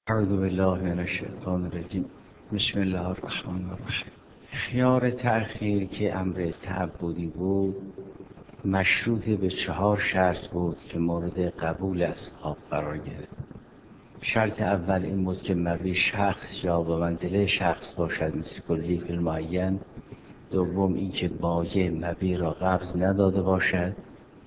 اعوذ بالله من الشیطان الرجیم. بسم الله الرحمن الرحیم. خیار تأخیر که امر تعبدی بود مشروط به 4 شرط بود که مورد قبول اصحاب قرار گرفت. شرط اول این بود که مبی شخص یا به منزله شخص باشد مثل کلی فی المعین. دوم اینکه بایع مبی را قبض نداده باشد.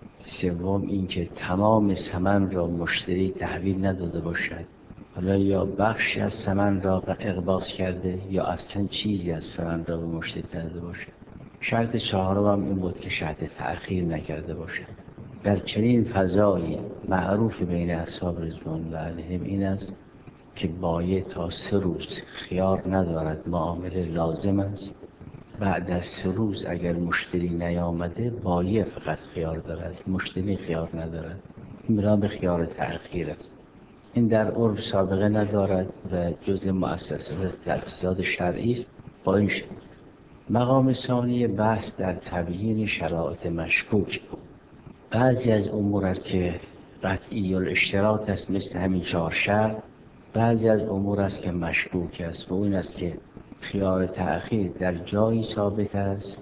سوم اینکه تمام ثمن را مشتری تحویل نداده باشد، حالا یا بخشی از ثمن را اقباض کرده یا اصلا چیزی از ثمن را به مشتری داده باشد. شرط چهارم هم این بود که شرط تأخیر نکرده باشد. در چنین فضایی معروف بین اصحاب رضوان الله علیهم این است که بایع تا 3 روز خیار ندارد، معامله لازم است. بعد از 3 روز اگر مشتری نیامده بایع فقط خیار دارد، مشتری خیار ندارد. این بنا به خیار تأخیر است. این در عرف سابقه ندارد و جزء مؤسسات تأسیسات شرعی است. با این شد مقام ثانی بحث در تبیین شرایط مشکوک. بعضی از امور است که قطعی الاشتراط است مثل همین 4 شرط، بعضی از امور است که مشکوک است و این است که خیار تأخیر در جایی ثابت است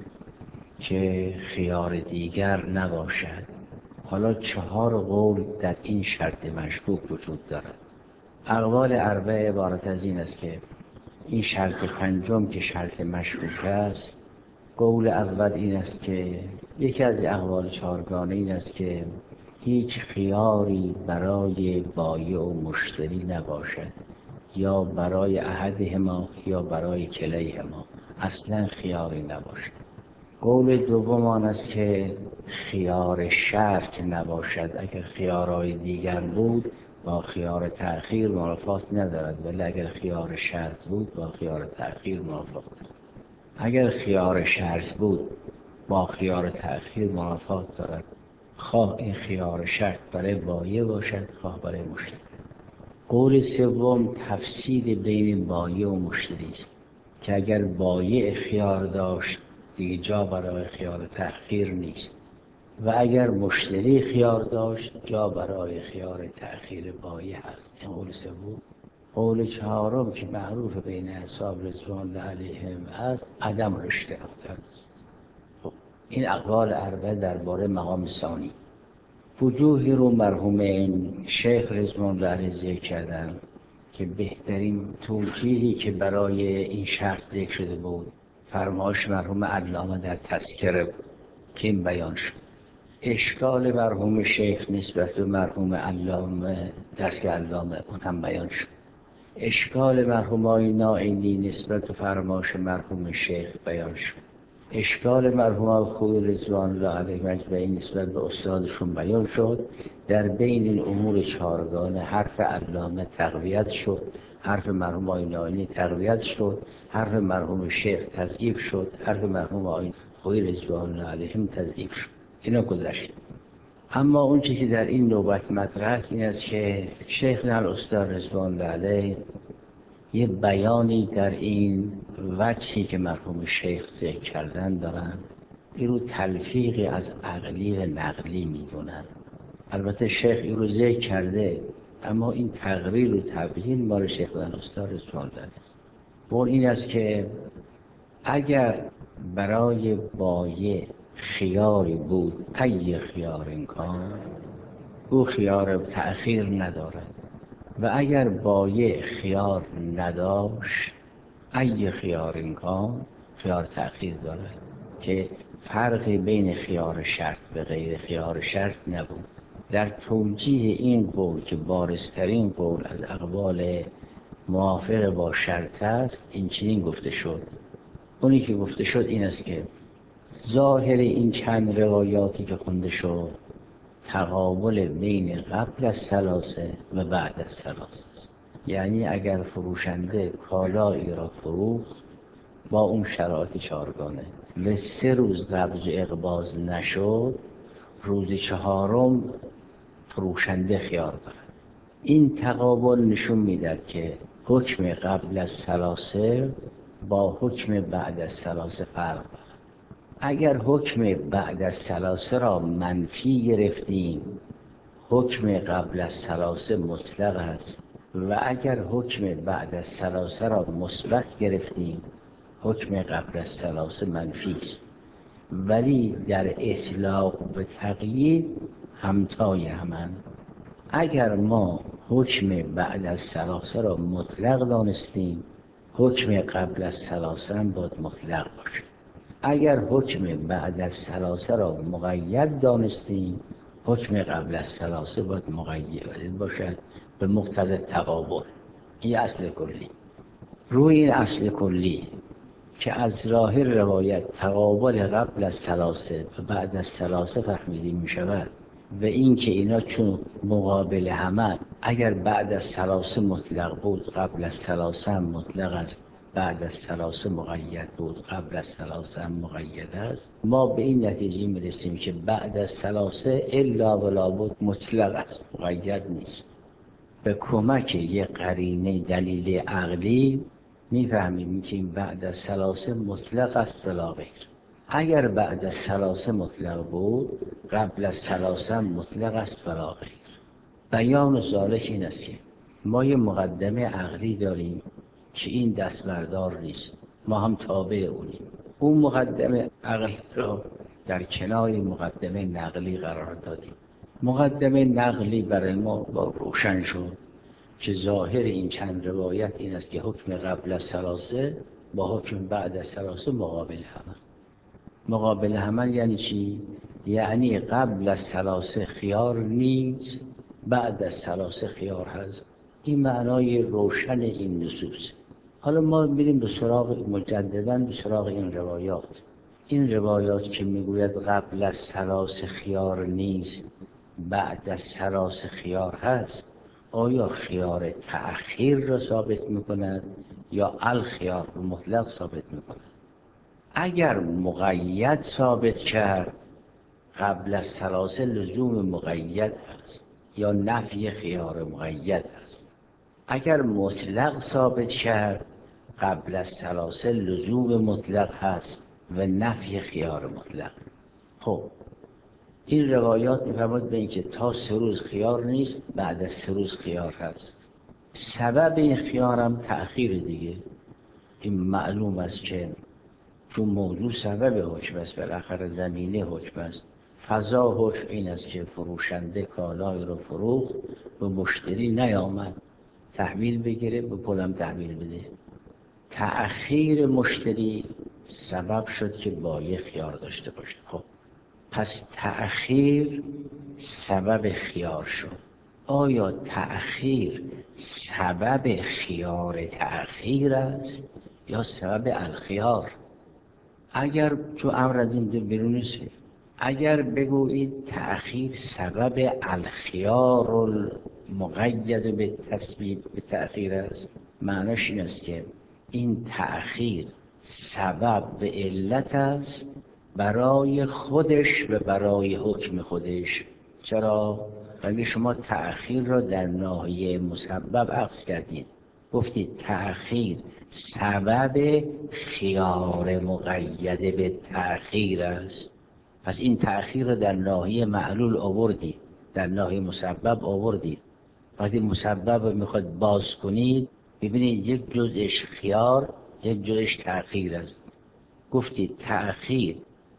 که خیار دیگر نباشد. حالا 4 قول در این شرط مشکوک وجود دارد. اقوال اربعه عبارت از این است که این شرط پنجم که شرط مشکوک است، قول اول این است که یکی از اقوال 4گانه این است که هیچ خیاری برای بایع و مشتری نباشد، یا برای احدهما یا برای کلیهما، اصلا خیاری نباشد. قول دوم آن است که خیار شرط نباشد. اگر خیارهای دیگر بود با خیار تأخیر منافات ندارد، ولی اگر خیار شرط بود با خیار تأخیر منافات دارد. اگر خیار شرط بود با خیار تأخیر منافات دارد، خواه این خیار شرط برای بایع باشد خواه برای مشتری. قول سوم تفصیل بین بایع و مشتری است که اگر بایع خیار داشت دیگه جا برای خیار تأخیر نیست و اگر مشتری خیار داشت جا برای خیار تأخیر بایع هست. این قول سوم. قول چهارم که معروف بین اصحاب رضوان الله علیهم هست عدم الاشتراط است. این اقوال اربعه درباره مقام ثانی. وجوهی رو مرحوم شیخ رضوان الله علیه ذکر کردن که بهترین توجیهی که برای این شرط ذکر شده بود فرمایش مرحوم علامه در تذکره بود که این بیان شد. اشکال مرحوم شیخ نسبت به مرحوم علامه دست علامه اون هم بیان شد. اشکال مرحوم آقای ناینی نسبت به فرمایش مرحوم شیخ بیان شد. اشکال مرحوم آقای رضوان الله علیهم اجمعین نسبت به استادشون بیان شد. در بین این امور 4گانه حرف علامه تقویت شد، حرف مرحوم آقای ناینی تقویت شد، حرف مرحوم شیخ تضعیف شد، حرف مرحوم آقای رضوان الله علیهم تضعیف شد. اینا گذشت. اما اون چیزی که در این نوبت مطرح است این است که شیخ الاستاد رضوان الله علیه یه بیانی در این وجهی که مرحوم شیخ ذکر کردن دارن، این رو تلفیقی از عقلی و نقلی میدونن. البته شیخ این رو ذکر کرده اما این تقریر و تبیین مال شیخ الاستاد رضوان الله است. و این است که اگر برای بایع خیاری بود ای خیار کان، او خیار تأخیر ندارد و اگر بایع خیار نداشت ای خیار کان خیار تأخیر دارد، که فرقی بین خیار شرط و غیر خیار شرط نبود. در توجیه این قول که بارزترین قول از اقوال موافق با شرط است این چنین گفته شد. اونی که گفته شد این است که ظاهر این چند روایاتی که خونده شد تقابل بین قبل از ثلاثه و بعد از ثلاثه است. یعنی اگر فروشنده کالایی را فروخت با اون شرایط 4گانه و 3 روز قبض و اقباض نشد، روز 4م فروشنده خیار دارد. این تقابل نشون میدهد که حکم قبل از ثلاثه با حکم بعد از ثلاثه فرق دارد. اگر حکم بعد از ثلاثه را منفی گرفتیم، حکم قبل از ثلاثه مطلق است و اگر حکم بعد از ثلاثه را مثبت گرفتیم حکم قبل از ثلاثه منفی است، ولی در اطلاق و تقیید همتای همند. اگر ما حکم بعد از ثلاثه را مطلق دانستیم حکم قبل از ثلاثه هم باید مطلق باشه. اگر حکم بعد از ثلاثه را مقید دانستیم حکم قبل از ثلاثه باید مقید باشد به مقتضی تقابل. این اصل کلی. روی این اصل کلی که از ظاهر روایت تقابل قبل از ثلاثه و بعد از ثلاثه فهمیده می شود و این که اینا چون مقابل همند، اگر بعد از ثلاثه مطلق بود قبل از ثلاثه هم مطلق است، بعد از ثلاثه مقید بود قبل از ثلاثه هم مقید است، ما به این نتیجه می رسیم که بعد از ثلاثه الا و لابد مطلق است، مقید نیست. به کمک یک قرینه دلیل عقلی میفهمیم که این بعد از ثلاثه مطلق است بلا غیر. اگر بعد از ثلاثه مطلق بود قبل از ثلاثه مطلق است بلا غیر. بیان ذالک این است که ما یه مقدمه عقلی داریم که این دستبردار نیست، ما هم تابع اونیم. اون مقدمه عقلی را در کنار مقدمه نقلی قرار دادیم. مقدمه نقلی برای ما با روشن شد که ظاهر این چند روایت این است که حکم قبل از ثلاثه با حکم بعد از ثلاثه مقابل همند. مقابل همند یعنی چی؟ یعنی قبل از ثلاثه خیار نیست، بعد از ثلاثه خیار هست. این معنای روشن این نصوص. حالا ما بریم به سراغ مجدداً به سراغ این روایات. این روایات که میگوید قبل از ثلاثه خیار نیست، بعد از ثلاثه خیار هست، آیا خیار تأخیر را ثابت میکند یا الخیار رو مطلق ثابت میکند؟ اگر مقید ثابت کرد قبل از ثلاثه لزوم مقید هست یا نفی خیار مقید هست. اگر مطلق ثابت کرد قبل از ثلاثه لزوم مطلق هست و نفی خیار مطلق. خب این روایات می‌فرماید به اینکه تا 3 روز خیار نیست، بعد از 3 روز خیار هست. سبب این خیار هم تأخیر دیگه. این معلوم است که چون موضوع سبب حکم است، بالاخره زمینه حکم است. فضا حکم این است که فروشنده کالای رو فروخت به مشتری نیامد، تحویل بگیره به پولم تحویل بده. تأخیر مشتری سبب شد که بایع خیار داشته باشه. خب پس تأخیر سبب خیار شد. آیا تأخیر سبب خیار تأخیر است یا سبب الخیار؟ اگر تو امر از این دو بیرون نیست، اگر بگویید تأخیر سبب الخیار المقید به تسبیب به تأخیر است، معناش این است که این تأخیر سبب و علت است برای خودش و برای حکم خودش. چرا؟ اگه شما تأخیر را در ناحیه مسبب عکس کردید، گفتید تأخیر سبب خیار مقید به تأخیر است، پس این تأخیر را در ناحیه معلول آوردید، در ناحیه مسبب آوردید. وقتی مسبب میخواد باز کنید ببینید یک جزءش خیار یک جزءش تأخیر است. گفتید تأخیر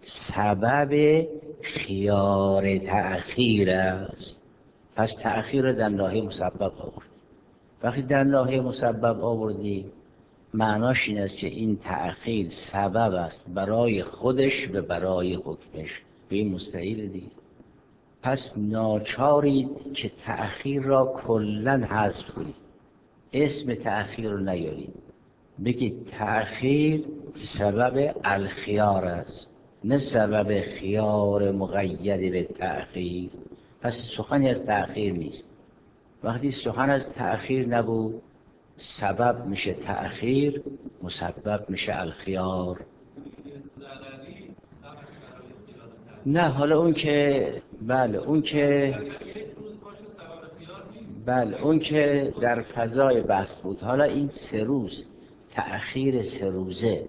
سبب خیار تأخیر است، پس تأخیر را در ناحیه مسبب آورد. وقتی در ناحیه مسبب آوردی معناش این است که این تأخیر سبب است برای خودش و برای حکمش. به این مستحیل دیگه. پس ناچارید که تأخیر را کلاً حذف کنید، اسم تأخیر رو نیارید، بگید تأخیر سبب الخیار است نه سبب خیار مقید به تأخیر. پس سخنی از تأخیر نیست. وقتی سخن از تأخیر نبود سبب میشه تأخیر، مسبب میشه الخیار. نه حالا اون که بله اون که در فضای بحث بود. حالا این 3 روز تأخیر 3 روزه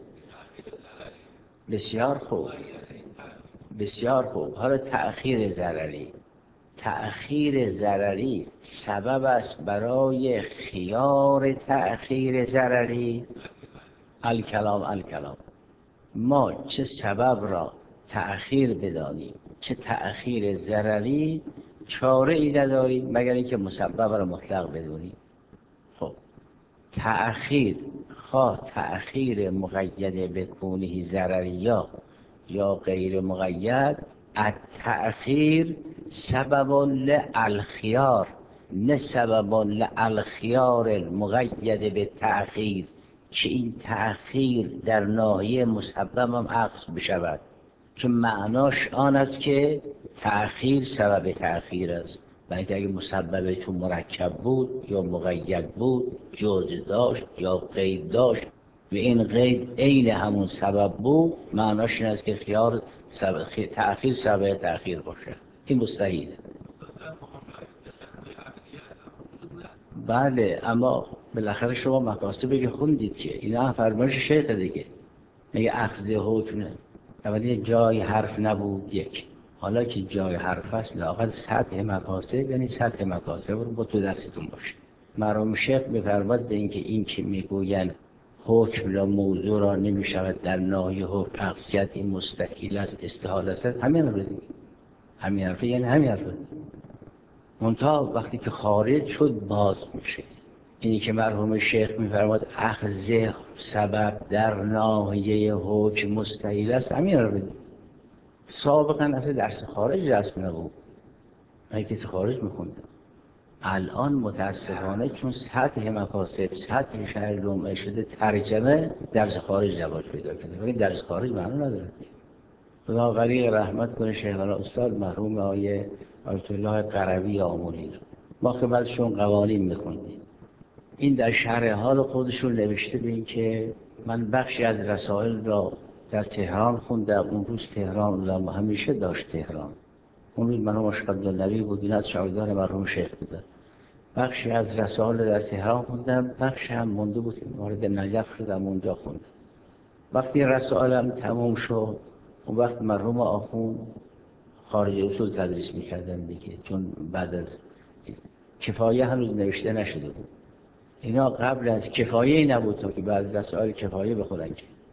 بسیار خوب. حالا تأخیر ضرری تأخیر ضرری سبب است برای خیار تأخیر ضرری. الکلام ما چه سبب را تأخیر بدانیم چه تأخیر ضرری، چاره ای نداریم مگر اینکه مسبب را مطلق بدونیم. خب تأخیر، خواه تأخیر مقید به کونه ضرری یا غیر مقید، التأخیر سبب للخيار نه سبب للخيار المقید به تأخیر، که این تأخیر در ناحیه مسبب هم عکس بشود، که معناش آن است که تأخیر سبب تأخیر است. بلکه اگه مسبب تو مرکب بود یا مقید بود، جزء داشت یا قید داشت و این قید عین همون سبب بود، معناش این است که خیار تأخیر سبب تأخیر باشه. این مستحیله. بله، اما بالاخره شما مقاصد که خوندید که اینا فرمایش شیخ دیگه، میگه اخذ حکم اولی جای حرف نبود یک، حالا که جای حرف است لااقل سطح مقاصد، یعنی سطح مقاصد رو با تو دستتون باشه. مرحوم شیخ می‌فرماد به اینکه این که میگوین حکم را موضوع را نمی‌شود در ناحیه حکم اقصیت این مستحیل است استحال است، همین رو دیگه، همین حرف یعنی همین حرف. منتها وقتی که خارج شد باز میشه. اینی که مرحوم شیخ می‌فرماد اخذ سبب در ناحیه حکم مستحیل است، همین رو دیگه. سابقا اصلا درس خارج رسم نبود، من کسی خارج میخوندم. الان متاسفانه چون سطح مقاصد سطح شهر جمعه شده، ترجمه درس خارج رواج پیدا کرده، ولی درس خارج معنی نداره. خدا غریق رحمت کنه شیخنا استاد مرحوم آیت الله قروی آموری، ما خدمتشون قوانین میخوندیم. این در شرح حال خودشون نوشته بین که من بخشی از رسائل را در تهران خوندم. اون روز تهران بودم، همیشه داشت تهران. اون روز مرحوم اشق عبدالنبی بود، این از شاگردان مرحوم شیخ بودن. بخشی از رسائل در تهران خوندم، بخشی هم مونده بود وارد نجف شدم اونجا خوندم. وقتی رسائلم تموم شد، اون وقت مرحوم آخوند خارج اصول تدریس میکردن دیگه، چون بعد از کفایه هنوز نوشته نشده بود. اینا قبل از کفایه نبود تا که بعد از رسائل کفایه بخونن.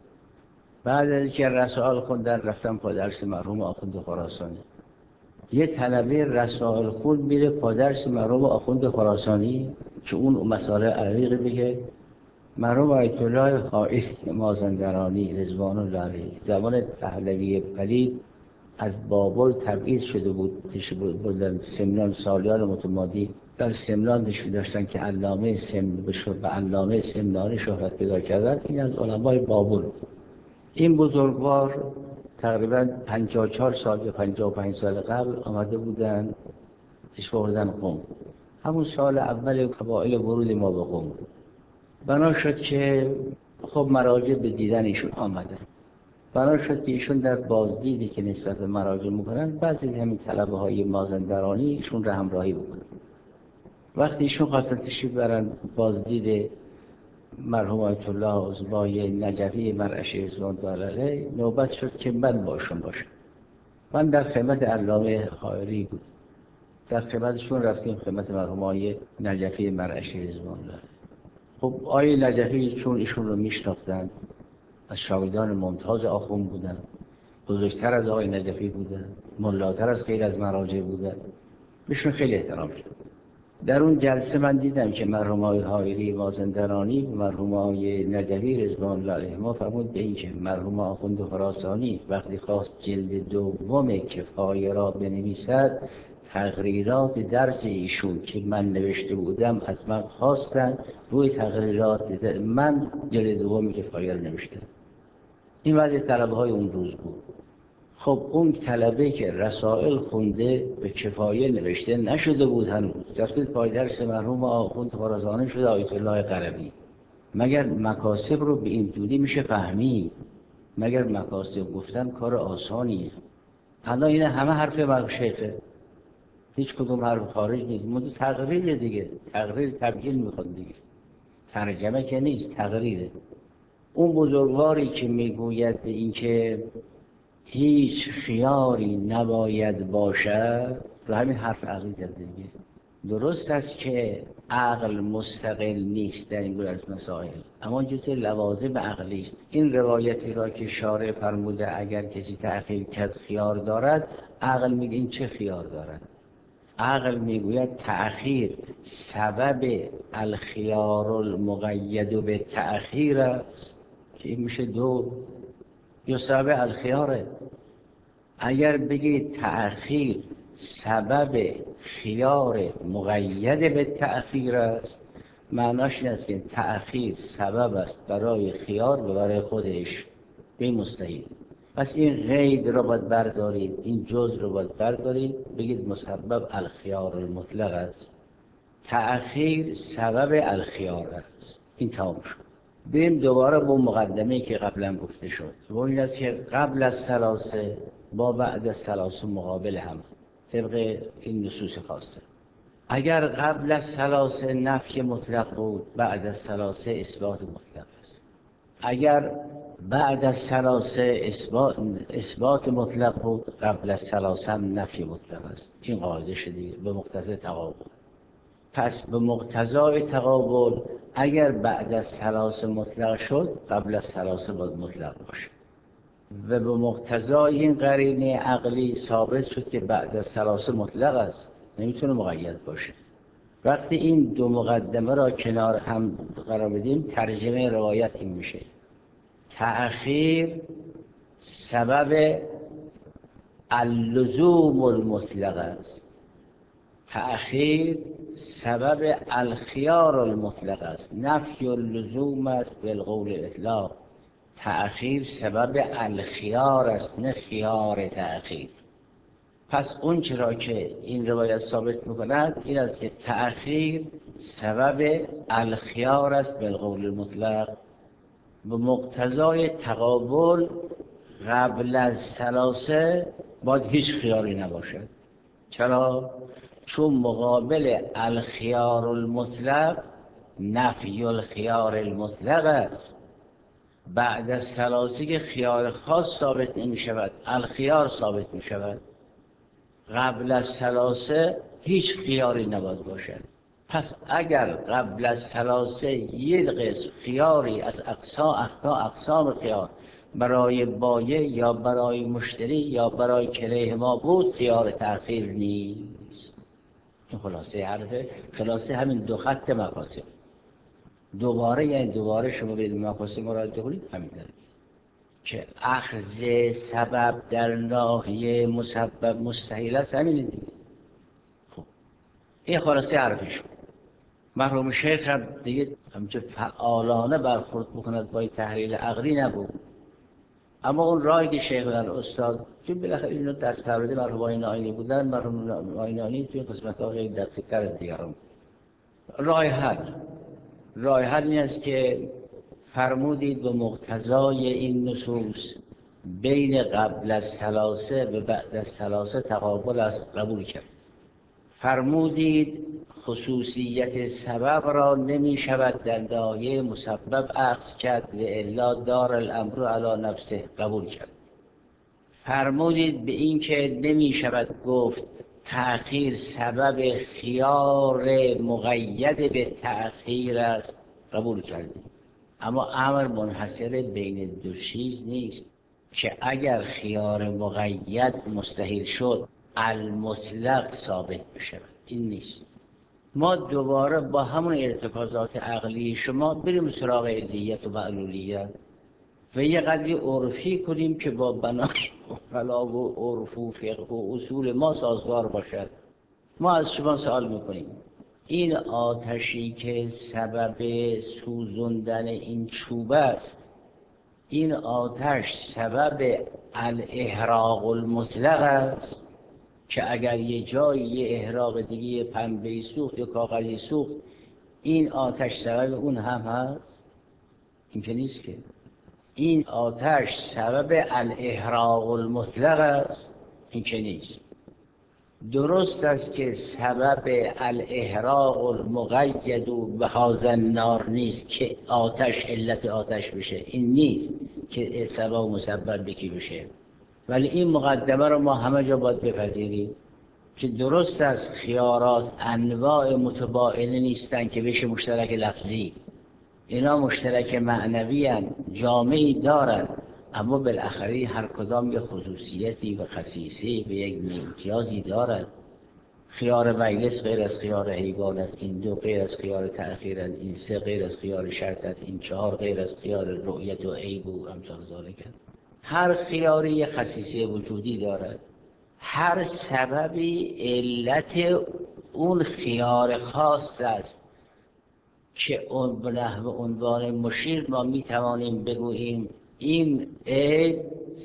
بعد از که رسائل خوندن رفتم پادرس مرحوم آخوند خراسانی. یه طلبه رسائل خون میره پادرس مرحوم آخوند خراسانی که اون مسائل عریق بگه. مرحوم آیت الله حائری مازندرانی رضوان الله علیه زمان پهلوی پلید از بابل تبعید شده بود، بردن سمنان سالیان متمادی در سمنان داشتن که علامه علامه سمنانی شهرت پیدا کردن. این از علمای بابل. این بزرگوار تقریباً 54 سال یا 55 سال قبل آمده بودن بردن قم. همون سال اول قبایل ورود ما به قم بنا شد که خب مراجع به دیدن ایشون آمدن. بنا شد که ایشون در بازدیدی که نسبت به مراجع میکنن بعضی همین طلبه های مازندرانی ایشون را همراهی بکنن. وقتی ایشون خواستن تشریف برن بازدید مرحوم آیت الله عظمای نجفی مرعشی رضوان الله علیه، نوبت شد که من باشم. من در خدمت علامه حائری بود، در خدمتشون رفتیم خدمت مرحوم آیه نجفی مرعشی رضوان الله. خب آیه نجفی چون ایشون رو میشناختن، از شاگردان ممتاز آخوند بودن، بزرگتر از آقای نجفی بودن، ملاتر از غیر از مراجع بودن، بهشون خیلی احترام کرد. در اون جلسه من دیدم که مرحوم آقای حائری مازندرانی و مرحوم آقای نجفی رضوان الله علیه ما فرمود به این که مرحوم آخوند خراسانی وقتی خواست جلد دوم کفایه را بنویسد، تقریرات درس ایشون که من نوشته بودم از من خواستن، روی تقریرات من جلد دوم کفایه را نوشته. این وضع طلبه های اون روز بود. خب اون طلبه که رسائل خونده به کفایه نوشته نشده بود هنوز، رفتید پای درس مرحوم آخوند خراسانی شده آیت الله قروی. مگر مکاسب رو به این جوری میشه فهمید؟ مگر مکاسب گفتن کار آسانیه؟ الان این همه حرف مرحوم شیخه، هیچ کدوم حرف خارج نیست، مدو تقریر دیگه، تقریر تبیین میخواد دیگه، ترجمه که نیست، تقریره. اون بزرگواری که میگوید به این که هیچ خیاری نباید باشد، رو همین حرف عقلی زده دیگه. درست است که عقل مستقل نیست در این گونه از مسائل، اما جزء لوازم عقلی است. این روایتی را که شارع فرموده اگر کسی تأخیر کرد خیار دارد، عقل میگه این چه خیار دارد؟ عقل میگوید تأخیر سبب الخیار المقید به تأخیر است که این میشه دو، یا سبب الخیاره. اگر بگید تأخیر سبب خیار مقید به تأخیر است، معناش این است که تأخیر سبب است برای خیار و برای خودش، به مستحیل. پس این قید رو باید بردارید، این جزء رو باید بردارید، بگید مسبب الخیار المطلق است، تأخیر سبب الخیار است. این تمام شد. بریم دوباره با مقدمه‌ای که قبلا گفته شد و این است که قبل از ثلاثه با بعد از ثلاثه مقابل هم طبق این نصوص خاصه. اگر قبل از ثلاثه نفی مطلق بود، بعد از ثلاثه اثبات مطلق است. اگر بعد از ثلاثه اثبات مطلق بود، قبل از ثلاثه هم نفی مطلق است. این قاعده شده به مقتضای تقابل. پس به مقتضای تقابل اگر بعد از ثلاثه مطلق شد، قبل از ثلاثه باید مطلق باشه و به مقتضای این قرینه عقلی ثابت شد که بعد از ثلاثه مطلق است، نمیتونه مقید باشه. وقتی این دو مقدمه را کنار هم قرار بدیم، ترجمه روایت این میشه: تأخیر سبب اللزوم المطلق است، تأخیر سبب الخیار المطلق است. نفی اللزوم است بالقول الاطلاق، تأخیر سبب الخیار است نه خیار تأخیر. پس اون چرا که این روایت ثابت می‌کند این است که تأخیر سبب الخیار است بالقول المطلق. به مقتضای تقابل قبل از ثلاثه باید هیچ خیاری نباشد. چرا؟ چون مقابل الخیار المطلق نفی الخیار المطلق است. بعد از ثلاثه که خیار خاص ثابت نمی شود، الخیار ثابت می شود. قبل از ثلاثه هیچ خیاری نباید باشد. پس اگر قبل از ثلاثه یک قسم خیاری از اقسام خیار برای بایع یا برای مشتری یا برای کلیهما بود، خیار تأخیر نیست. این خلاصه حرفه، خلاصه همین دو خط مقاصد. دوباره یعنی دوباره شما برید مقاصد مراجعه کنید، همین داره که اخذ سبب در ناحیه مسبب مستحیل است. همین دیگه. خب این خلاصه حرفش. مرحوم شیخ هم دیگه همچه فعالانه برخورد بکند با تحلیل عقلی نبود، اما اون راهی که شیخ در استاد، چون بالاخره اینو دست پرورده مرحوم آینانی بودن، مرحوم آینانی توی قسمت‌ها خیلی دقیق‌تر از دیگران. راه حل این است که فرمودید به مقتضای این نصوص بین قبل از ثلاثه و بعد از ثلاثه تقابل است، قبول کرد. فرمودید خصوصیت سبب را نمی شود در ناحیه مسبب اخذ کرد و الا دار الامر علی نفسه، قبول کرد. فرمودید به این که نمی شود گفت تأخیر سبب خیار مقید به تأخیر است، قبول کردیم. اما امر منحصر بین دو چیز نیست که اگر خیار مقید مستحیل شد المطلق ثابت بشود، این نیست. ما دوباره با همون ارتکازات عقلی شما بریم سراغ علیت و معلولیت و یه قضیه عرفی کنیم که با بنای اخلا و عرف و فقه و اصول ما سازگار باشد. ما از شما سوال میکنیم این آتشی که سبب سوزوندن این چوب است، این آتش سبب الاحراق المطلق است که اگر یه جایی یه احراق دیگه پنبه‌ای سوخت یا کاغذی سوخت، این آتش سبب اون هم هست؟ این که نیست. که این آتش سبب الاحراق المطلق است، این که نیست. درست است که سبب الاحراق المقید به هذا النار نیست که آتش علت آتش بشه، این نیست که سبب و مسبب بکی بشه، ولی این مقدمه رو ما همه جا باید بپذیریم که درست است خیارات انواع متباینه نیستن که بشه مشترک لفظی، اینا مشترک معنوی هستند، جامعی دارند، اما بالاخره هر کدام یه خصوصیتی و خصیصی و یک امتیازی دارد. خیار مجلس غیر از خیار حیوان است، این دو غیر از خیار تأخیر است، این سه غیر از خیار شرط است، این چهار غیر از خیار رؤیت و عیب و امثال ذالک. هر خیاری یک خصیصه وجودی دارد، هر سببی علت اون خیار خاص است که اون به نحو عنوان مشیر ما می توانیم بگوییم این عیب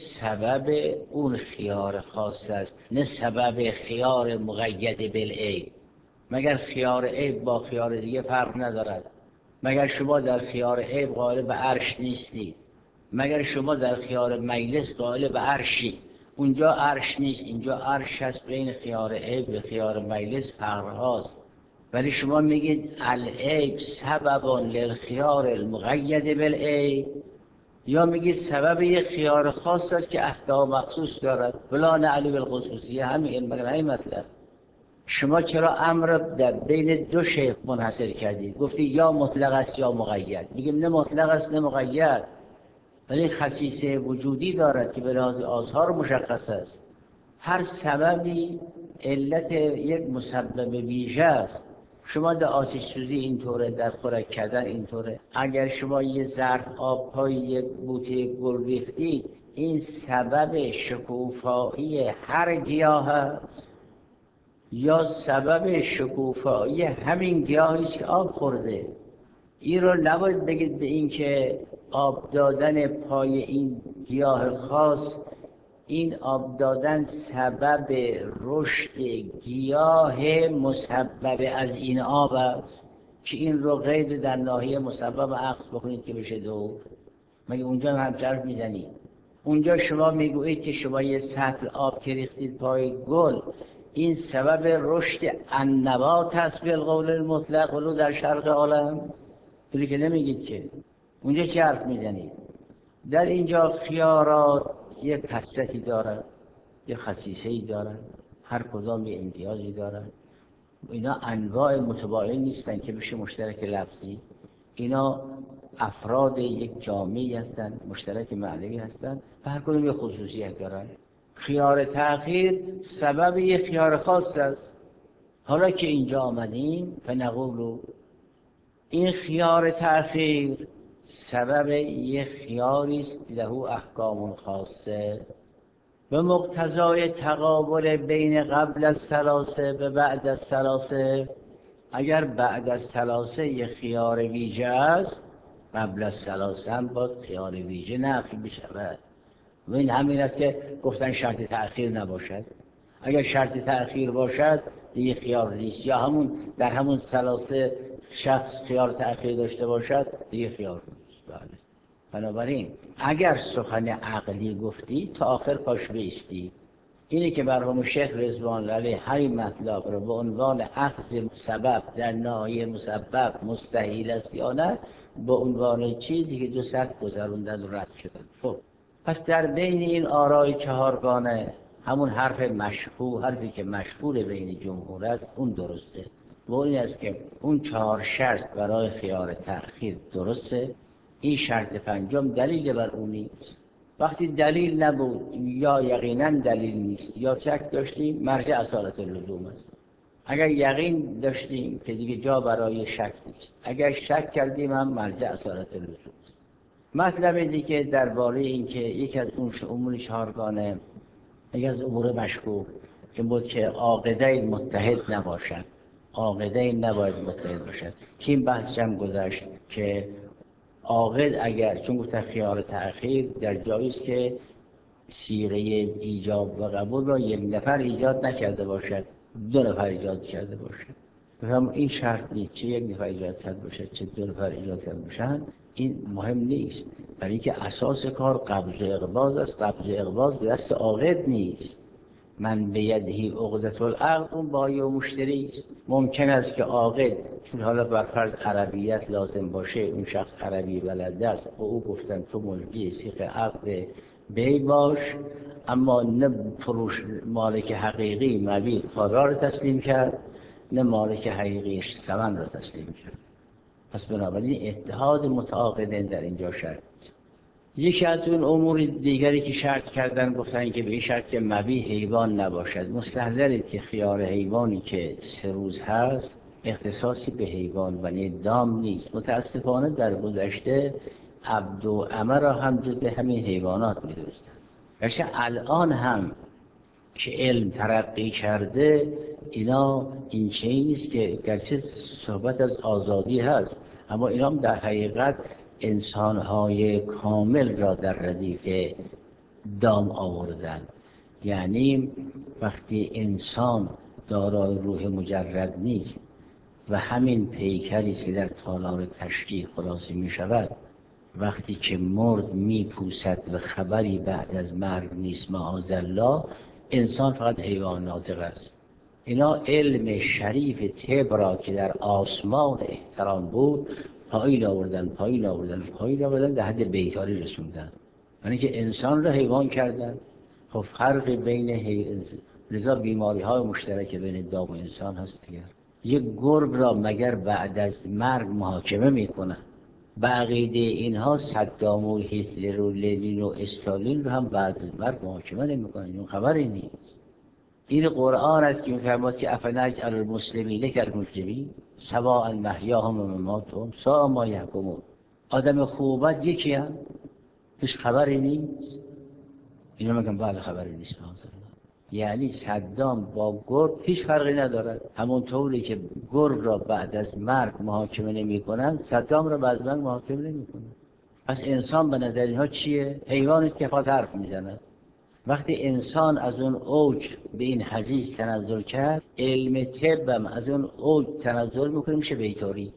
سبب اون خیار خاص است، نه سبب خیار مقید بالعیب. مگر خیار عیب با خیار دیگه فرق ندارد؟ مگر شما در خیار عیب قائل به عرش نیستید؟ مگر شما در خیار مجلس قائل به عرشی؟ اونجا عرش نیست، اینجا عرش هست. بین خیار عیب و خیار مجلس فرق هاست، ولی شما میگید العیب سبب للخیار المقید بالعیب، یا میگید سبب یک خیار خاص است که احکام مخصوص دارد ولا نعلی بالخصوصیه. همین مگر همین مطلب. شما چرا امر در بین دو شیء منحصر کردید؟ گفتید یا مطلق است یا مقید. میگیم نه مطلق است نه مقید، ولی خصیصه وجودی دارد که به لحاظ آثار مشخص است. هر سببی علت یک مسبب ویژه است. شما در آتش سوزی اینطوره، در خوراک کردن اینطوره. اگر شما یه ظرف آب پای یک بوته گل ریختید، این سبب شکوفایی هر گیاه است یا سبب شکوفایی همین گیاهی است که آب خورده؟ این رو نباید بگید به این که آب دادن پای این گیاه خاص، این آب دادن سبب رشد گیاه مسبب از این آب است که این رو قید در ناحیه مسبب عکس بکنید که بشه دو. مگه اونجا هم طرف میزنید؟ اونجا شما میگویید که شما یه سطل آب که ریختید پای گل، این سبب رشد النبات است بالقول المطلق ولو در شرق عالم. ولی که نمیگید که. اونجا چه حرف میزنید؟ در اینجا خیارات یک کثرتی دارد، یک خصیصه‌ای دارد، هر کدام یک امتیازی دارد. اینا انواع متباین نیستن که بشه مشترک لفظی. اینا افراد یک جامعی هستند، مشترک معنوی هستند و هر کدام یک خصوصیت دارند. خیار تأخیر سبب یک خیار خاص است. حالا که اینجا آمدیم فنقول این خیار تأخیر سبب یک خیاری است له احکام خاصه به مقتضای تقابل بین قبل از ثلاثه و بعد از ثلاثه. اگر بعد از ثلاثه یک خیار ویژه است، قبل از ثلاثه هم باید خیار ویژه نفی بشود. و این همین است که گفتن شرط تأخیر نباشد. اگر شرط تأخیر باشد دیگه خیار نیست، یا همون در همون ثلاثه شخص خیار تأخیر داشته باشد دیگه خیار نیست. بله. بنابراین اگر سخن عقلی گفتی تا آخر پاش بیستی. اینی که مرحوم شیخ رضوان علیه همین مطلب رو به عنوان اخذ سبب در ناحیه مسبب مستحیل است یا نه، به عنوان چیزی که دو سطح گذروندن و رد شدن. خب پس در بین این آرای چهارگانه همون حرف مشهور، حرفی که مشهور بین جمهور است، اون درسته. و این است که اون چهار شرط برای خیار تأخیر درسته. این شرط پنجم دلیل بر اون نیست. وقتی دلیل نبود یا یقینا دلیل نیست یا شک داشتیم، مرجع اصالت اللزوم است. اگر یقین داشتیم که دیگه جا برای شک نیست، اگر شک کردیم هم مرجع اصالت اللزوم است. مطلب دیگه درباره این که یکی از اون امور چهارگانه، یکی از امور مشکوک این بود که عاقده متحد نباشد، عاقده نباید متحد باشد. که این بحث هم گذشت که عاقد اگر، چون گفت خیار تأخیر در جایی است که صیغه ایجاب و قبول را یک نفر ایجاد نکرده باشد، دو نفر ایجاد کرده باشد. هم این شرط نیست چه یک نفر ایجاد کرده باشد چه دو نفر ایجاد کرده باشند، این مهم نیست. برای که اساس کار قبض و اقباض است. قبض و اقباض به دست عاقد نیست. من بیدهی عقدة العقد، اون بایی و مشتری است. ممکن است که عاقد چون حالا بر فرض عربیت لازم باشه، اون شخص عربی بلد است و او گفتن تو ملکی سیغ عقد بی باش، اما نه فروش مالک حقیقی مبیع کالا رو تسلیم کرد، نه مالک حقیقیش ثمن رو تسلیم کرد. پس بنابراین اتحاد متعاقدین در اینجا شرط. یکی از اون امور دیگری که شرط کردن گفتن که به این شرط که مبیع حیوان نباشد. مستحضرید که خیار حیوانی که 3 روز هست اختصاصی به حیوان و دام نیست. متاسفانه در گذشته عبد و امه را هم جز همین حیوانات می‌دونستند. گرچه الان هم که علم ترقی کرده اینا این چیزی نیست که گرچه صحبت از آزادی هست، اما اینا هم در حقیقت انسان‌های کامل را در ردیف دام آوردن. یعنی وقتی انسان دارای روح مجرد نیست و همین پیکری که در تالار تشریح خلاصه می شود، وقتی که مرد می پوسد و خبری بعد از مرگ نیست معاذالله، انسان فقط حیوان ناطق است. اینا علم شریف طب را که در آسمان احترام بود پایین آوردن در حد بیتاری رسوندن، یعنی که انسان را حیوان کردن. خب فرق بین لذا بیماری های مشترک بین دام و انسان هست دیگر. یک گرگ را مگر بعد از مرگ محاکمه میکنن؟ به عقیده اینها صدام و هیتلر و لنین و استالین رو هم بعد از مرگ محاکمه نمیکنن. این خبری نیست. این قرآن است که میفرماید که افنجعل المسلمین کالمجرمین سواء محیاهم و مماتهم ساء ما یحکمون. آدم خوبت یکی هم هیچ خبری نیست. اینا میگن بله خبری نیست. یعنی صدام با گرگ هیچ فرقی ندارد. همون طوری که گرگ را بعد از مرگ محاکمه نمی کنند، صدام را بعد از مرگ محاکمه نمی کنند. پس انسان به نظر اینها چیه؟ حیوانی است که فقط حرف میزند. وقتی انسان از اون اوج به این حدیث تنزل کرد، علم طبم از اون اوج تنزل میکنه میشه بیتاری.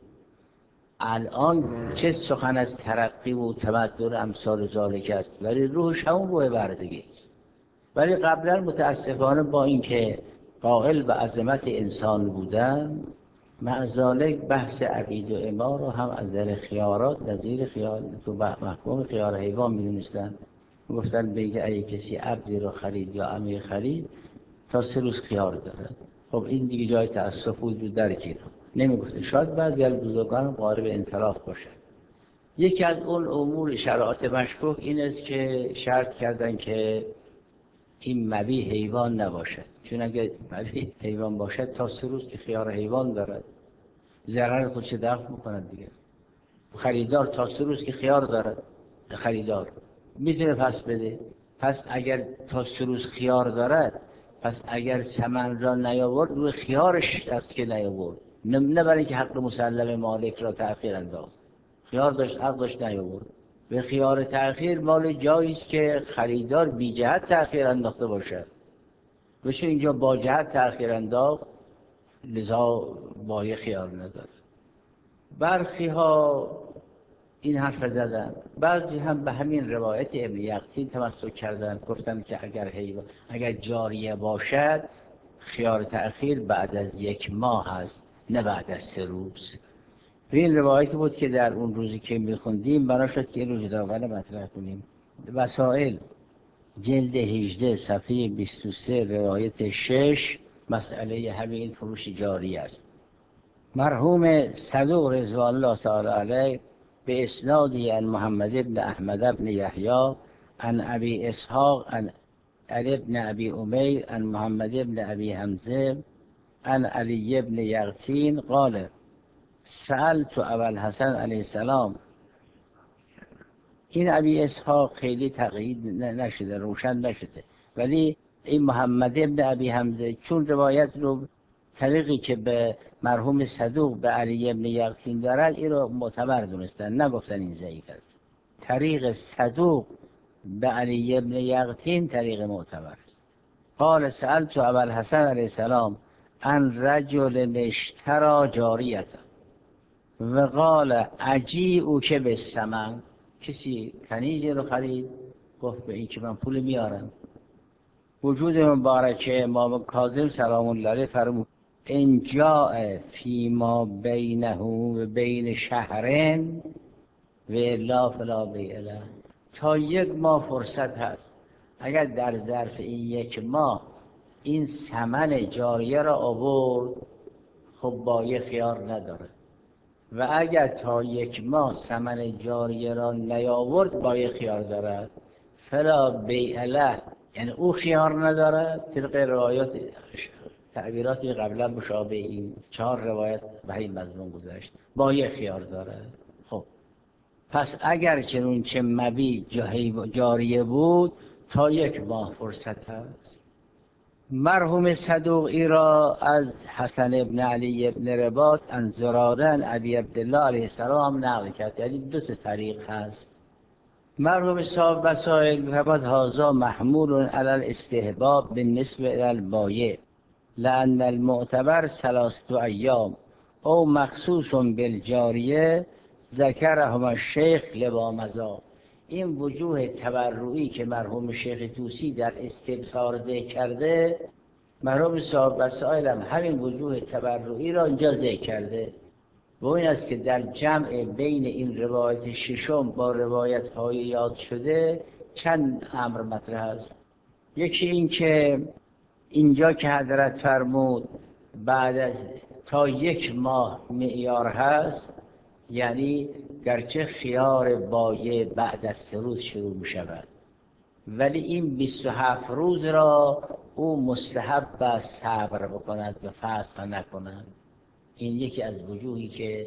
الان چه سخن از ترقی و تمدن امثال ذالک است، ولی روحش همون روح بردگی است. ولی قبلا متاسفانه با اینکه قائل به عظمت انسان بودن، مع ذالک بحث عقید و اما رو هم از در خیارات نظیر خیال تو محکوم خیار حیوان میدونستن. گفتن بگه اگه کسی عبدی رو خرید یا امی خرید تا 3 روز خیار دارد. خب این دیگه جای تأسف بود و درکی رو نمیگفته. شاید بعضی از بزرگان قارب انصراف باشه. یکی از اون امور شرایط مشکوک این است که شرط کردن که این مبیع حیوان نباشد، چون اگه مبیع حیوان باشد تا 3 روز که خیار حیوان دارد ضرر خودش دفع میکند دیگه. خریدار تا 3 روز که خیار دارد، خریدار میتونه پس بده. پس اگر تا 3 روز خیار دارد، پس اگر ثمن را نیاورد روی خیارش است که نیاورد، نه برای اینکه حق مسلم مالک را تأخیر انداخت. خیار داشت، حق داشت، نیاورد. به خیار تأخیر مال جایی است که خریدار بی جهت تأخیر انداخته باشد. بشه اینجا با جهت تأخیر انداخت، لذا بای خیار ندارد. برخی ها این حرف زدن، بعضی هم به همین روایت ابن یقطین تمسک کردن، گفتن که اگر جاریه باشد خیار تأخیر بعد از 1 ماه هست، نه بعد از 3 روز. این روایتی بود که در اون روزی که میخوندیم بنا شد که این روز داغانه مطرح کنیم. وسائل جلد 18 صفحه 23 روایت 6 مسئله همین فروش جاری است. مرحوم صدوق رضوان الله تعالی علیه به اسنادی عن محمد بن احمد بن یحیی عن ابی اسحاق عن علی بن ابی امیر عن محمد بن ابی حمزه عن علی بن یقطین قال سألت ابا الحسن علیه السلام. این ابی اسحاق خیلی تقیید نشده، روشن نشده، ولی این محمد ابن ابی حمزه چون روایت رو طریقی که به مرحوم صدوق به علی ابن یقطین دارد این رو معتبر دونستن، نگفتن این ضعیف است. طریق صدوق به علی ابن یقطین طریق معتبر است. قال سألت ابا الحسن علیه السلام عن رجل اشتری جاریة و قال اجیء که بالثمن. کسی کنیزی رو خرید، گفت به این که من پول میارم. وجود مبارکه امام کاظم سلام الله علیه فرمود ان جاء فیما بینه و بین شهرین و الا فلا بیع له. تا 1 ماه فرصت هست. اگر در ظرف این 1 ماه این ثمن جاریه را آورد، خب بایع خیار نداره. و اگر تا 1 ماه ثمن جاریه را نیاورد، بایع خیار دارد. فلا بیع له، یعنی او خیار ندارد. طبق روایات تعبیراتی قبلا مشابه این 4 روایت به این مضمون گذشت، بایع خیار دارد. خب پس اگر چنونچه مبیع جاریه بود، تا 1 ماه فرصت هست. مرحوم صدوقی را از حسن ابن علی ابن رباط عن زراره عن ابی عبدالله علیه السلام نقل کرد، یعنی 2 طریق هست. مرحوم صاحب وسائل فرمود هذا محمول علی الاستحباب بالنسبه الی البایع لأن المعتبر 3 ایام او مخصوص بالجاریه ذکرهما الشیخ لما مضی. این وجوه تبرعی که مرحوم شیخ طوسی در استبصار ذکر کرده، مرحوم صاحب وسائل هم همین وجوه تبرعی را اینجا ذکر کرده. و این است که در جمع بین این روایت ششم با روایت های یاد شده چند امر مطرح است. یکی این که اینجا که حضرت فرمود بعد از تا 1 ماه معیار هست، یعنی گرچه خیار بایع بعد از 3 روز شروع می شود، ولی این 27 روز را او مستحب است صبر بکند و فسخ نکند. این یکی از وجوهی که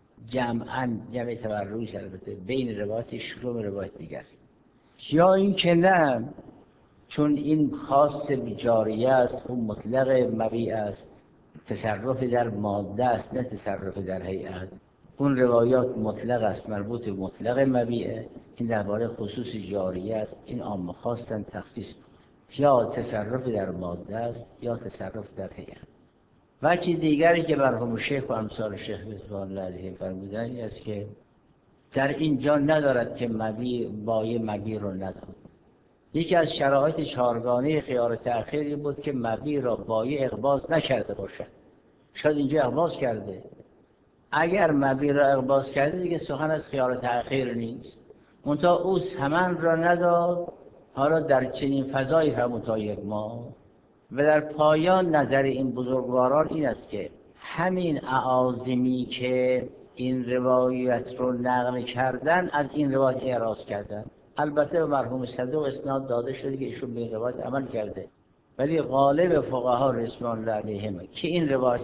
جمع تبرعی البته بین روایت ششم و روایت دیگر است. یا این که نه، چون این خاص به جاریه است، اون مطلق مبیع است، تصرف در ماده است نه تصرف در هیئت. اون روایات مطلق است، مربوط به مطلق مبیعه. این درباره خصوص جاریه است، این عام خواستن تخصیص یا تصرف در ماده است یا تصرف در هیئت. و چیز دیگری که مرحوم شیخ و امثال شیخ رضوان الله علیه فرمودن این است که در اینجا ندارد که بایع مبیع رو نداد. یکی از شرایط 4گانه خیار تأخیری بود که مبیع را بایع اقباض نکرده باشد. شاید اینجا اقباض کرده. اگر مبیع را اقباض کرده دیگه سخن از خیار تأخیر نیست. منتها او ثمن را نداد. حالا در چنین فضایی فرمود تا 1 ماه. و در پایان نظر این بزرگواران این است که همین اعاظمی که این روایت رو نقل کردن از این روایت اعراض کردن. البته به مرحوم صدوق اسناد داده شده که ایشون به این روایت عمل کرده، ولی غالب فقها رضوان الله علیهم که این روایت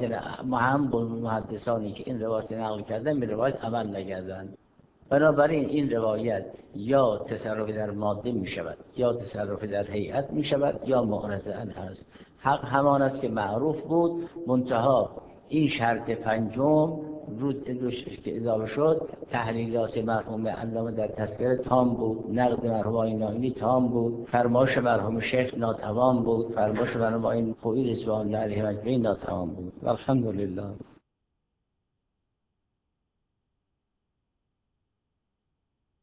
محدثانی که این روایت نقل کردن به روایت عمل نکردن. بنابراین این روایت یا تصرف در ماده می شود یا تصرف در هیئت می شود یا معرض عنه هست. حق همان است که معروف بود، منتها این شرط پنجم روش که اضافه شد، تحلیلات مرحوم علامه در تذکره تام بود، نقد مرحوم آیین نائینی تام بود، فرمایش مرحوم شیخ ناتوان بود، فرمایش مرحوم آیین خویی رضوان الله علیه ناتوان بود. الحمدلله.